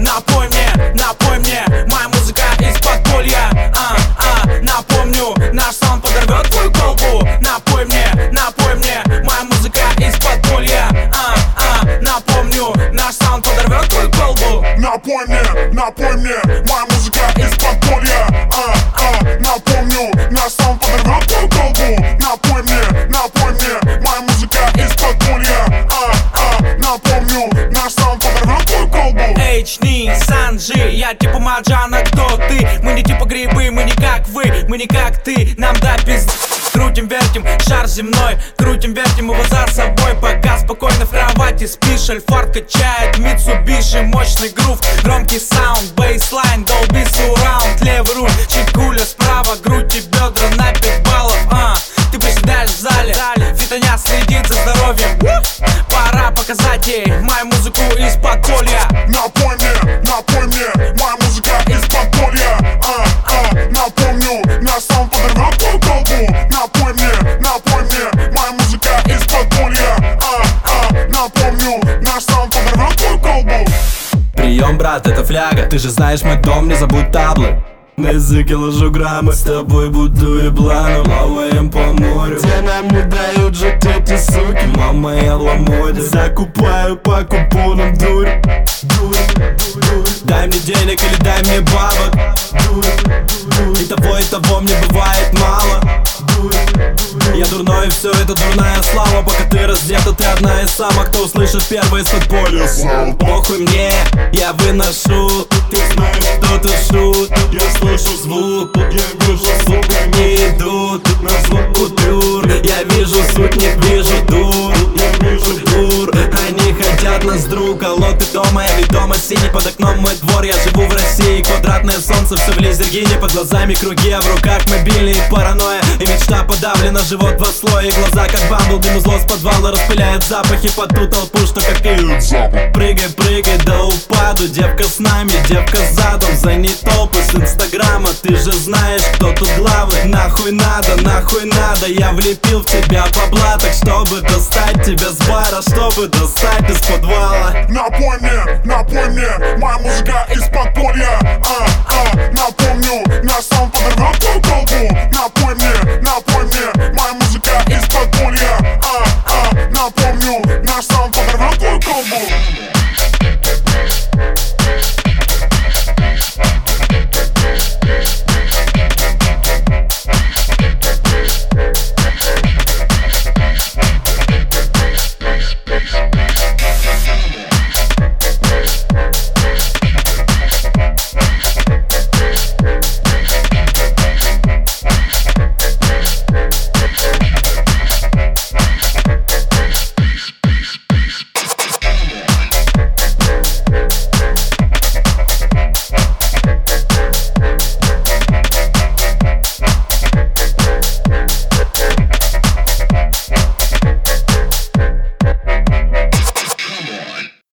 напой мне, моя музыка из подполья. Напомню, наш саунд подорвет твою колбу. Напой мне, моя музыка из подполья. Напомню, наш саунд подорвет твою колбу. Напой мне, моя музыка из подполья. Напомню, наш саунд подорвет твою колбу. Напой мне, моя музыка из подполья. Напомню, наш саунд подорвет твою колбу. Эйчни, Санджи, я типа Маджана, кто ты? Мы не типа грибы, мы не как вы, мы не как ты. Нам до пизды. Крутим, вертим, шар земной, крутим, вертим его за собой. Пока спокойно в кровати спишь, Альфард качает Митсубиши. Мощный грув, громкий саунд, бейслайн, долби сураунд. Левый руль, чекуля справа, грудь и бедра на 5 баллов. Ты приседаешь в зале, фитоня следит за здоровьем. Пора показать ей мою музыку из подполья. Напой мне, моя музыка из подполья. Напомню, наш саунд подорвет твою колбу. Напой мне, моя музыка из подполья. Напомню, наш саунд подорвет твою колбу. Прием, брат, это фляга. Ты же знаешь мой дом, не забудь таблы. На языке ложу граммы, с тобой будую планом. Плаваем по морю, где нам не дают жить эти суки. Мама, я в ламоде, закупаю по купонам дурь. Дай мне денег или дай мне бабок. И того мне бывает мало. Я дурной, и все это дурная слава. Пока ты раздета, ты одна из самых, кто услышит первый из подполья. Похуй мне, я выношу. Ты знаешь, кто тут шут. Я слышу звук, я вижу, сука, не идут на звук купюр. Я вижу суть, не вижу дур. Я вижу дур, они хотят нас друг. Алло, ты дома, я ведь дома синий. Под окном мой двор, я живу в России. Квадратное солнце, все в лизергине. Под глазами круги, а в руках мобильный. Паранойя и мечта подавлена. Живот два слоя, глаза как бамблби. Музло с подвала распыляет запахи под ту толпу, что копируют запах. Прыгай, прыгай до упаду. Девка с нами, девка задом. За ней толпы с инстаграма. Ты же знаешь, кто тут главный. Нахуй надо, я влепил в тебя бабла. Так чтобы достать тебя с бара, чтобы достать из подвала. Напой мне, моя музыка из подполья. Напомню, наш